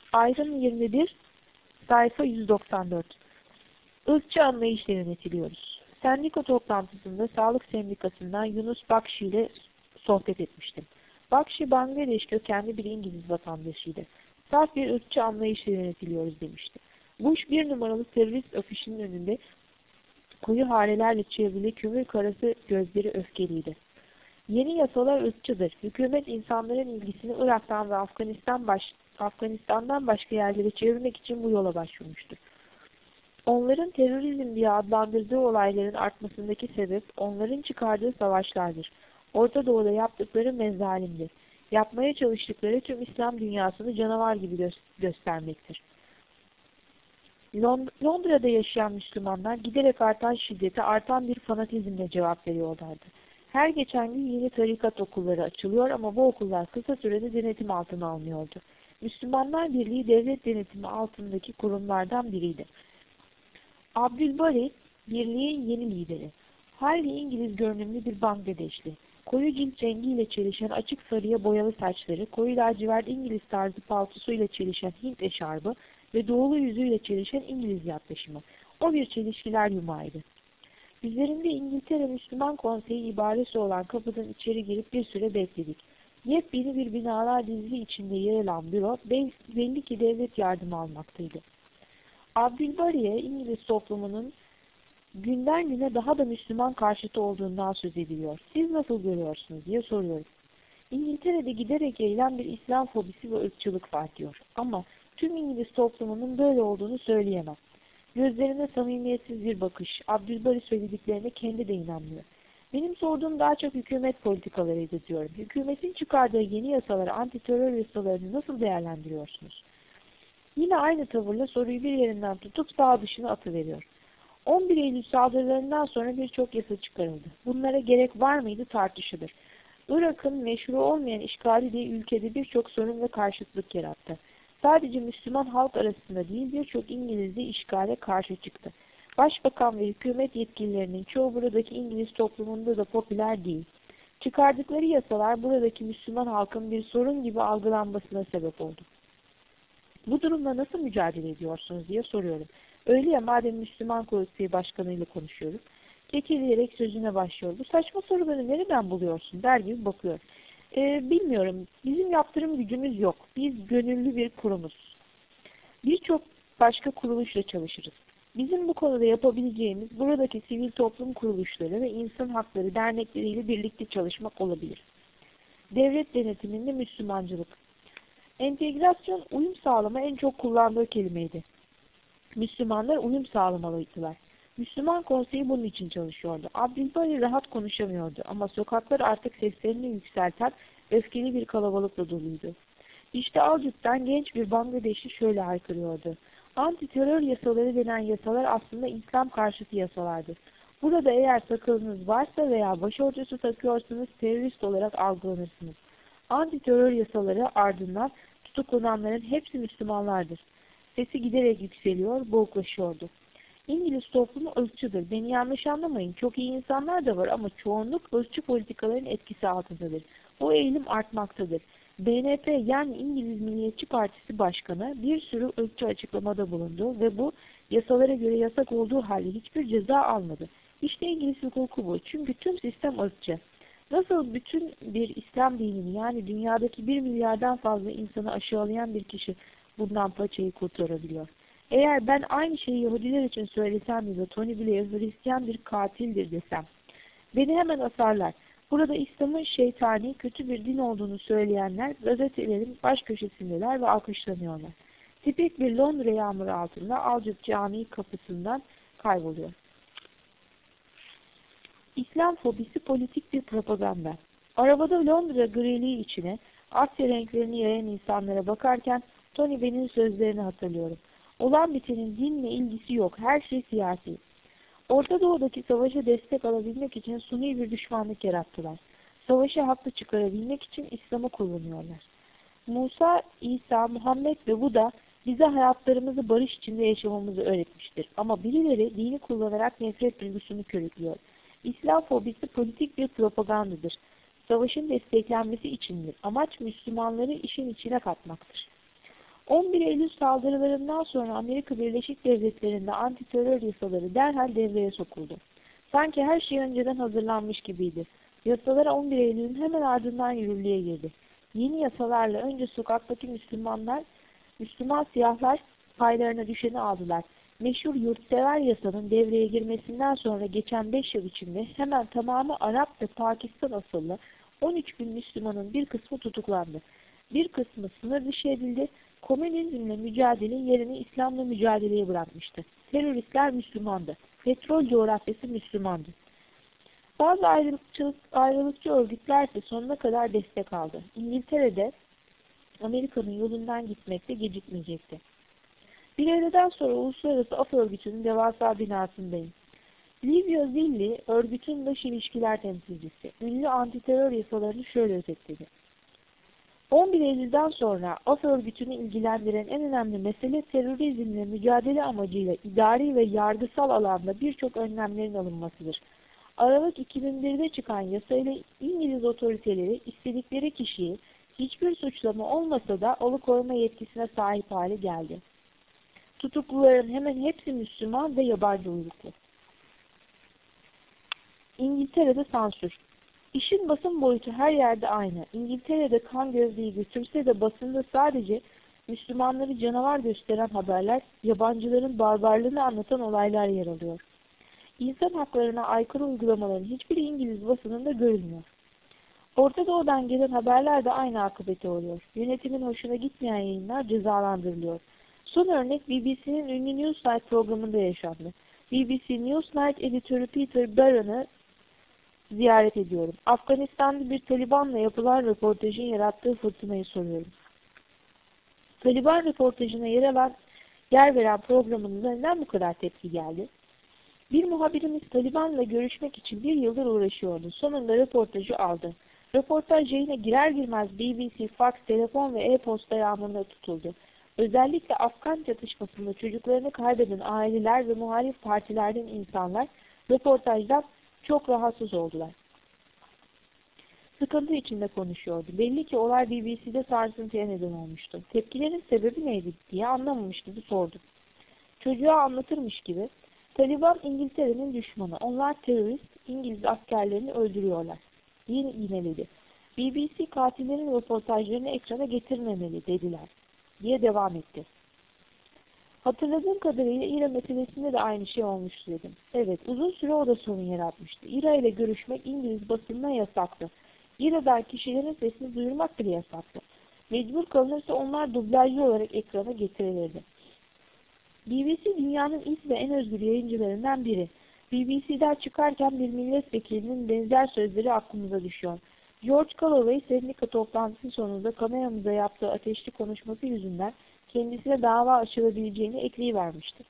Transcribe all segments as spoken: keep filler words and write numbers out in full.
Ayrım yirmi bir, sayfa yüz doksan dört. Irkçı anlayışla yönetiliyoruz. Sendika toplantısında Sağlık Sendikası'ndan Yunus Bakshi ile sohbet etmiştim. Bakshi, Bangladeş kökenli bir İngiliz vatandaşıydı. Saf bir ırkçı anlayışla yönetiliyoruz demişti. Bush bir numaralı terörist afişinin önünde koyu harelerle çevrili kömür karası gözleri öfkeliydi. Yeni yasalar ırkçıdır. Hükümet insanların ilgisini Irak'tan ve Afganistan baş, Afganistan'dan başka yerlere çevirmek için bu yola başvurmuştur. Onların terörizm diye adlandırdığı olayların artmasındaki sebep onların çıkardığı savaşlardır. Orta Doğu'da yaptıkları mezzalimdir. Yapmaya çalıştıkları tüm İslam dünyasını canavar gibi gö göstermektir. Londra'da yaşayan Müslümanlar giderek artan şiddete, artan bir fanatizmle cevap veriyorlardı. Her geçen gün yeni tarikat okulları açılıyor ama bu okullar kısa sürede denetim altına alınıyordu. Müslümanlar Birliği devlet denetimi altındaki kurumlardan biriydi. Abdülbari, Birliğin yeni lideri. Hayli İngiliz görünümlü bir Bangladeşli. Koyu cilt rengiyle çelişen açık sarıya boyalı saçları, koyu lacivert İngiliz tarzı paltosuyla çelişen Hint eşarbı ve doğulu yüzüyle çelişen İngiliz yaklaşımı. O bir çelişkiler yumağıydı. Üzerinde İngiltere Müslüman Konseyi ibaresi olan kapıdan içeri girip bir süre bekledik. Yepyeni bir binalar dizili içinde yer alan büro belli ki devlet yardımı almaktaydı. Abdülbari'ye İngiliz toplumunun günden güne daha da Müslüman karşıtı olduğundan söz ediliyor. Siz nasıl görüyorsunuz diye soruyorum. İngiltere'de giderek yayılan bir İslam fobisi ve ırkçılık var diyor. Ama tüm İngiliz toplumunun böyle olduğunu söyleyemem. Gözlerine samimiyetsiz bir bakış. Abdülbari söylediklerine kendi de inanmıyor. Benim sorduğum daha çok hükümet politikalarıydı diyorum. Hükümetin çıkardığı yeni yasaları, anti-terör yasalarını nasıl değerlendiriyorsunuz? Yine aynı tavırla soruyu bir yerinden tutup sağ dışına atıveriyor. on bir Eylül saldırılarından sonra birçok yasa çıkarıldı. Bunlara gerek var mıydı tartışılır. Irak'ın meşru olmayan işgali de ülkede birçok sorun ve karşıtlık yarattı. Sadece Müslüman halk arasında değil birçok İngiliz de işgale karşı çıktı. Başbakan ve hükümet yetkililerinin çoğu buradaki İngiliz toplumunda da popüler değil. Çıkardıkları yasalar buradaki Müslüman halkın bir sorun gibi algılanmasına sebep oldu. Bu durumla nasıl mücadele ediyorsunuz diye soruyorum. Öyle ya madem Müslüman Konseyi Başkanı'yla konuşuyoruz. Kekeleyerek sözüne başlıyor. Bu saçma soruları nereden buluyorsun der gibi bakıyor. Ee, bilmiyorum. Bizim yaptırım gücümüz yok. Biz gönüllü bir kurumuz. Birçok başka kuruluşla çalışırız. Bizim bu konuda yapabileceğimiz buradaki sivil toplum kuruluşları ve insan hakları dernekleriyle birlikte çalışmak olabilir. Devlet denetiminde Müslümancılık. Entegrasyon, uyum sağlama en çok kullandığı kelimeydi. Müslümanlar uyum sağlamalıydılar. Müslüman Konseyi bunun için çalışıyordu. Abdülbari rahat konuşamıyordu ama sokaklar artık seslerini yükselten öfkeli bir kalabalıkla doluydu. İşte Alcut'tan genç bir Bangladeşli şöyle haykırıyordu. Anti-terör yasaları denen yasalar aslında İslam karşıtı yasalardır. Burada eğer sakalınız varsa veya başörtüsü takıyorsanız terörist olarak algılanırsınız. Anti-terör yasaları ardından tutuklananların hepsi Müslümanlardır. Sesi giderek yükseliyor, boğuklaşıyordu. İngiliz toplumu ırkçıdır. Beni yanlış anlamayın. Çok iyi insanlar da var ama çoğunluk ırkçı politikaların etkisi altındadır. Bu eğilim artmaktadır. B N P yani İngiliz Milliyetçi Partisi Başkanı bir sürü ırkçı açıklamada bulundu ve bu yasalara göre yasak olduğu halde hiçbir ceza almadı. İşte İngiliz hukuku bu. Çünkü tüm sistem ırkçı. Nasıl bütün bir İslam dinini yani dünyadaki bir milyardan fazla insanı aşağılayan bir kişi bundan paçayı kurtarabiliyor? Eğer ben aynı şeyi Yahudiler için söylesem ya da Tony Blair Hristiyan bir katildir desem, beni hemen asarlar. Burada İslam'ın şeytani, kötü bir din olduğunu söyleyenler gazetelerin baş köşesindeler ve alkışlanıyorlar. Tipik bir Londra yağmuru altında Alcık Camii kapısından kayboluyor. İslam fobisi politik bir propaganda. Arabada Londra griliği içine Asya renklerini yayan insanlara bakarken Tony Benn'in sözlerini hatırlıyorum. Olan bitenin dinle ilgisi yok. Her şey siyasi. Orta Doğu'daki savaşa destek alabilmek için suni bir düşmanlık yarattılar. Savaşı haklı çıkarabilmek için İslam'ı kullanıyorlar. Musa, İsa, Muhammed ve Buda bize hayatlarımızı barış içinde yaşamamızı öğretmiştir. Ama birileri dini kullanarak nefret duygusunu körüklüyor. İslam fobisi politik bir propagandadır. Savaşın desteklenmesi içindir. Amaç Müslümanları işin içine katmaktır. on bir Eylül saldırılarından sonra Amerika Birleşik Devletleri'nde antiterör yasaları derhal devreye sokuldu. Sanki her şey önceden hazırlanmış gibiydi. Yasalar on bir Eylül'ün hemen ardından yürürlüğe girdi. Yeni yasalarla önce sokaktaki Müslümanlar, Müslüman siyahlar paylarına düşeni aldılar. Meşhur yurtsever yasanın devreye girmesinden sonra geçen beş yıl içinde hemen tamamı Arap ve Pakistan asıllı on üç bin Müslümanın bir kısmı tutuklandı. Bir kısmı sınır dışı edildi. Komünizmle mücadele yerini İslam'la mücadeleye bırakmıştı. Teröristler Müslümandı. Petrol coğrafyası Müslümandı. Bazı ayrılıkçı, ayrılıkçı örgütler ise sonuna kadar destek aldı. İngiltere'de Amerika'nın yolundan gitmekte gecikmeyecekti. Bir öğleden sonra Uluslararası Af Örgütü'nün devasa binasındayım. Livio Zilli, örgütün dış ilişkiler temsilcisi, ünlü antiterör yasalarını şöyle özetledi. on bir Eylül'den sonra Af Örgütü'nü ilgilendiren en önemli mesele terörizmle mücadele amacıyla idari ve yargısal alanda birçok önlemlerin alınmasıdır. Aralık iki bin bir'de çıkan yasayla İngiliz otoriteleri istedikleri kişiyi hiçbir suçlama olmasa da alıkoyma yetkisine sahip hale geldi. Tutukluların hemen hepsi Müslüman ve yabancı uyruklu. İngiltere'de sansür. İşin basın boyutu her yerde aynı. İngiltere'de kan gövdeyi götürse de basında sadece Müslümanları canavar gösteren haberler, yabancıların barbarlığını anlatan olaylar yer alıyor. İnsan haklarına aykırı uygulamaların hiçbiri İngiliz basınında görülmüyor. Orta Doğu'dan gelen haberler de aynı akıbete oluyor. Yönetimin hoşuna gitmeyen yayınlar cezalandırılıyor. Son örnek B B C'nin ünlü Newsnight programında yaşandı. B B C Newsnight editörü Peter Barron'ı ziyaret ediyorum. Afganistan'da bir Taliban'la yapılan röportajın yarattığı fırtınayı soruyorum. Taliban röportajına yer alan, yer veren programınıza neden bu kadar tepki geldi? Bir muhabirimiz Taliban'la görüşmek için bir yıldır uğraşıyordu. Sonunda röportajı aldı. Röportaj yayına girer girmez B B C, Fox, telefon ve e-posta yağmuruna tutuldu. Özellikle Afgan çatışmasında çocuklarını kaybeden aileler ve muhalif partilerden insanlar röportajdan çok rahatsız oldular. Sıkıntı içinde konuşuyordu. Belli ki olay B B C'de sarsıntıya neden olmuştu. Tepkilerin sebebi neydi diye anlamamış gibi sordu. Çocuğa anlatırmış gibi, Taliban İngiltere'nin düşmanı. Onlar terörist, İngiliz askerlerini öldürüyorlar. Yine yineledi. B B C katillerin röportajlarını ekrana getirmemeli dediler diye devam etti. Hatırladığım kadarıyla İRA meselesinde de aynı şey olmuştu dedim. Evet, uzun süre o da sorun yaratmıştı. İRA ile görüşmek İngiliz basınına yasaktı. İRA'dan kişilerin sesini duyurmak bile yasaktı. Mecbur kalınırsa onlar dublajlı olarak ekrana getirilirdi. B B C dünyanın ilk ve en özgür yayıncılarından biri. B B C'den çıkarken bir milletvekilinin benzer sözleri aklımıza düşüyor. George Galloway sendika toplantısı sonunda kameramıza yaptığı ateşli konuşması yüzünden kendisine dava açılabileceğini ekleyivermişti.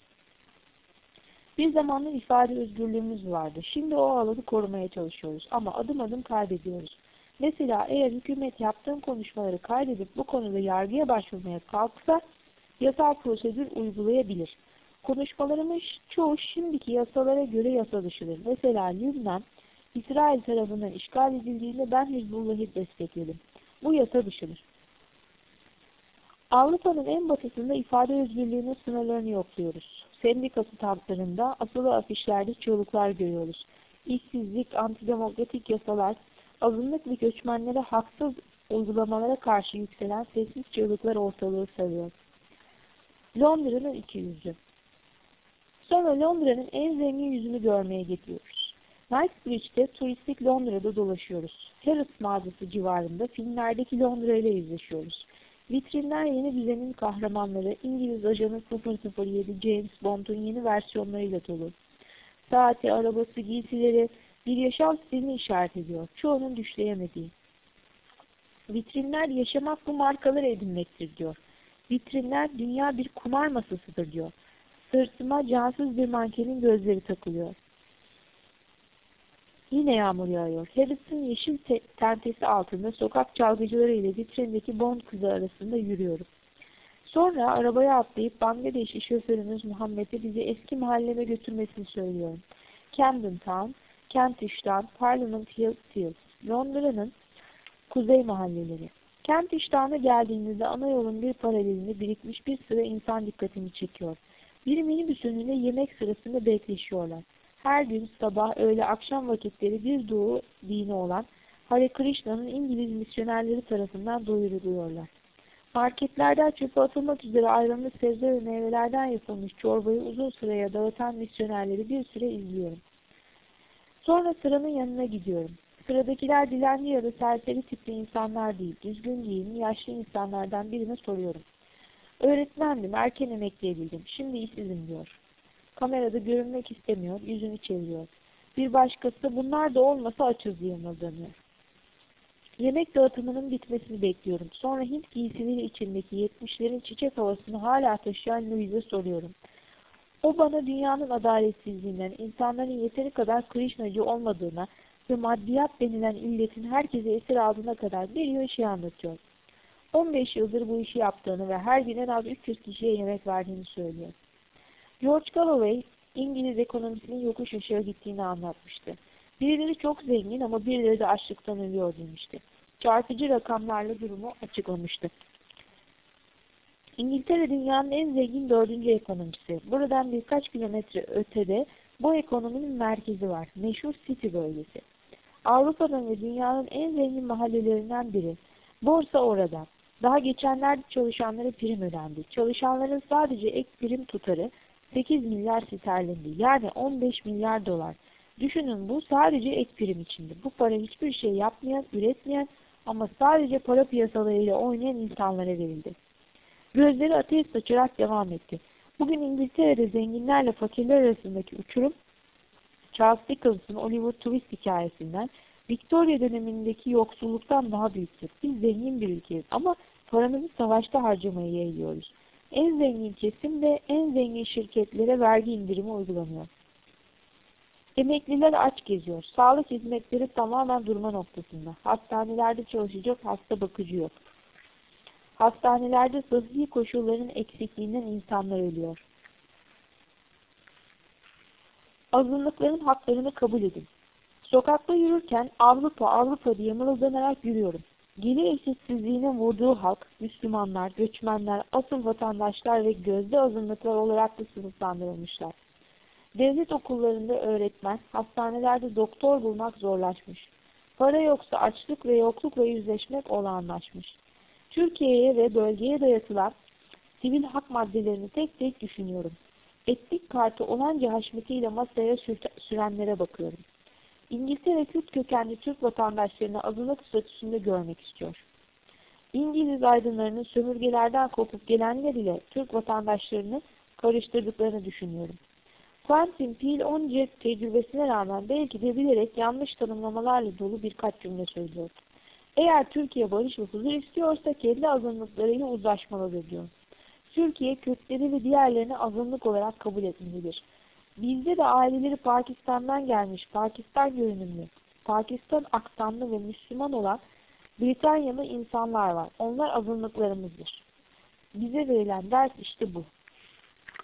Bir zamanlar ifade özgürlüğümüz vardı. Şimdi o alanı korumaya çalışıyoruz ama adım adım kaybediyoruz. Mesela eğer hükümet yaptığım konuşmaları kaydedip bu konuda yargıya başvurmaya kalksa yasal prosedür uygulayabilir. Konuşmalarımın çoğu şimdiki yasalara göre yasa dışıdır. Mesela Lübnan, İsrail tarafından işgal edildiğinde ben Hizbullah'ı destekledim. Bu yasa dışıdır. Avrupa'nın en batısında ifade özgürlüğünün sınırlarını yokluyoruz. Sendika standlarında, asılı afişlerde çığlıklar görüyoruz. İşsizlik, antidemokratik yasalar, azınlık ve göçmenlere haksız uygulamalara karşı yükselen sessiz çığlıklar ortalığı sarıyor. Londra'nın iki yüzü. Sonra Londra'nın en zengin yüzünü görmeye gidiyoruz. Knightsbridge'de turistik Londra'da dolaşıyoruz. Harrods mağazası civarında filmlerdeki Londra ile yüzleşiyoruz. Vitrinler yeni düzenin kahramanları, İngiliz ajanı sıfır sıfır yedi James Bond'un yeni versiyonlarıyla dolu. Saati, arabası, giysileri bir yaşam stilini işaret ediyor. Çoğunun düşleyemediği. Vitrinler yaşamak bu markaları edinmektir diyor. Vitrinler dünya bir kumar masasıdır diyor. Sırtıma cansız bir mankenin gözleri takılıyor. Yine yağmur yağıyor. Harris'in yeşil tentesi altında sokak çalgıcıları ile vitrindeki Bond kızı arasında yürüyorum. Sonra arabaya atlayıp Bangladeşli şoförümüz Muhammed'e bizi eski mahalleme götürmesini söylüyorum. Camden Town, Kentish'ten Parliament Hill Fields, Londra'nın kuzey mahalleleri. Kent iştahına geldiğinizde ana yolun bir paralelinde birikmiş bir sıra insan dikkatini çekiyor. Bir minibüs önünde yemek sırasında bekleşiyorlar. Her gün sabah, öğle, akşam vakitleri bir doğu dini olan Hare Krishna'nın İngiliz misyonerleri tarafından doyuruluyorlar. Marketlerden çöpe atılmak üzere ayrılmış sebze ve meyvelerden yapılmış çorbayı uzun sıraya dağıtan misyonerleri bir süre izliyorum. Sonra sıranın yanına gidiyorum. Sıradakiler dilenci ya da serseri tipli insanlar değil, düzgün giyimli yaşlı insanlardan birine soruyorum. Öğretmendim, erken emekli edildim, şimdi işsizim diyor. Kamerada görünmek istemiyor, yüzünü çeviriyor. Bir başkası, bunlar da olmasa açız diye mırlanıyor. Yemek dağıtımının bitmesini bekliyorum. Sonra Hint giysileri içindeki yetmişlerin çiçek havasını hala taşıyan Louise'e soruyorum. O bana dünyanın adaletsizliğinden, insanların yeteri kadar Krishnacı olmadığına ve maddiyat denilen illetin herkese esir aldığına kadar bir şey anlatıyor. on beş yıldır bu işi yaptığını ve her gün en az üç yüz kişiye yemek verdiğini söylüyor. George Galloway, İngiliz ekonomisinin yokuş aşağı gittiğini anlatmıştı. Birileri çok zengin ama birileri de açlıktan ölüyor demişti. Çarpıcı rakamlarla durumu açıklamıştı. İngiltere dünyanın en zengin dördüncü ekonomisi. Buradan birkaç kilometre ötede bu ekonominin merkezi var. Meşhur City bölgesi. Avrupa'nın ve dünyanın en zengin mahallelerinden biri. Borsa orada. Daha geçenlerde çalışanlara prim ödendi. Çalışanların sadece ek prim tutarı sekiz milyar sterlindi. Yani on beş milyar dolar. Düşünün, bu sadece ek prim içindi. Bu para hiçbir şey yapmayan, üretmeyen ama sadece para piyasalarıyla oynayan insanlara verildi. Gözleri ateş saçarak devam etti. Bugün İngiltere'de zenginlerle fakirler arasındaki uçurum, Charles Dickens'ın Oliver Twist hikayesinden, Victoria dönemindeki yoksulluktan daha büyüktür. Biz zengin bir ülkeyiz ama paramızı savaşta harcamayı yeğliyoruz. En zengin kesim ve en zengin şirketlere vergi indirimi uygulanıyor. Emekliler aç geziyor. Sağlık hizmetleri tamamen durma noktasında. Hastanelerde çalışacak hasta bakıcı yok. Hastanelerde sıhhi koşulların eksikliğinden insanlar ölüyor. Azınlıkların haklarını kabul edin. Sokakta yürürken Avrupa Avrupa diye mırıldanarak yürüyorum. Gelir eşitsizliğine vurduğu halk, Müslümanlar, göçmenler, asıl vatandaşlar ve gözde azınlıklar olarak da sınıflandırılmışlar. Devlet okullarında öğretmen, hastanelerde doktor bulmak zorlaşmış. Para yoksa açlık ve yoklukla yüzleşmek olağanlaşmış. Türkiye'ye ve bölgeye dayatılan sivil hak maddelerini tek tek düşünüyorum. Etnik kartı olanca haşmetiyle masaya sürenlere bakıyorum. İngiltere Kürt kökenli Türk vatandaşlarını azınlık statüsünde görmek istiyor. İngiliz aydınlarının sömürgelerden kopup gelenler ile Türk vatandaşlarını karıştırdıklarını düşünüyorum. Quentin Peele onca tecrübesine rağmen belki de bilerek yanlış tanımlamalarla dolu birkaç cümle söylüyor. Eğer Türkiye barış ve huzur istiyorsa kendi azınlıklarıyla uzlaşmalıdır diyor. Türkiye Kürtleri ve diğerlerini azınlık olarak kabul etmelidir. Bizde de aileleri Pakistan'dan gelmiş, Pakistan görünümlü, Pakistan aksanlı ve Müslüman olan Britanyalı insanlar var. Onlar azınlıklarımızdır. Bize verilen ders işte bu.